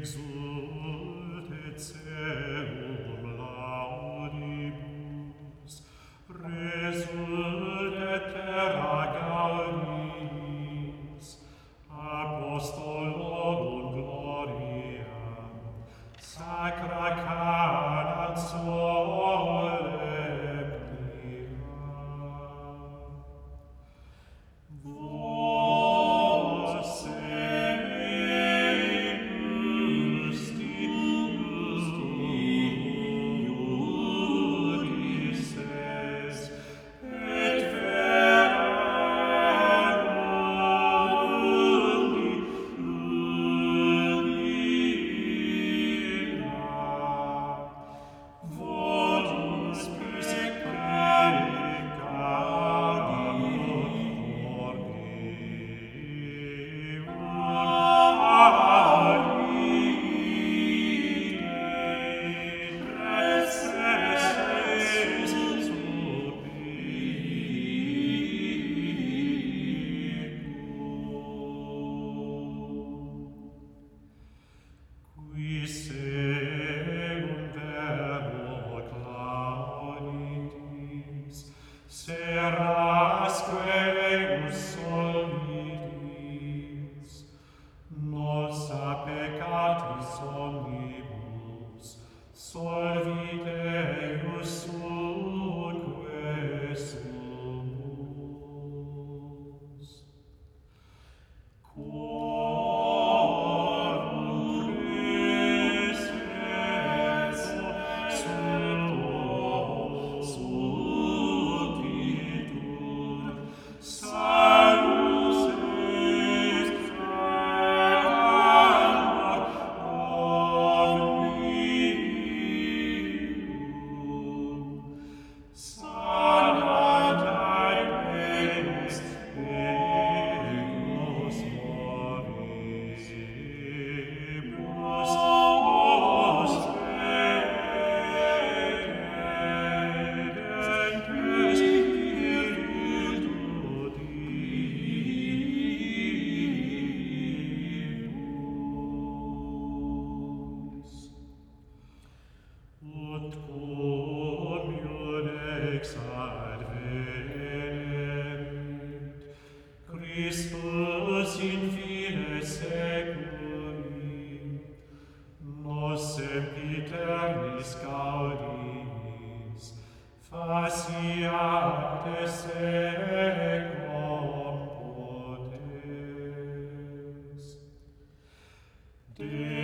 Exulte celum laudibus, resulte terra gaudiis, apostolorum gloria, sacra canat solemnia. Vos Iudices, et verum lumina, votis predicamur qui segum verbo clauditis, serasque eius solvitis, nos a peccatis omnibus, solvite eius unque sumus. Quorum presesso sutitur, salus est amor omnium, sanatae penis eius moribus postredentes spiritu Divis. Ut cum iudex advenit, Christus in fine seculi, nos sempiternis gaudinis, faciate secum potens.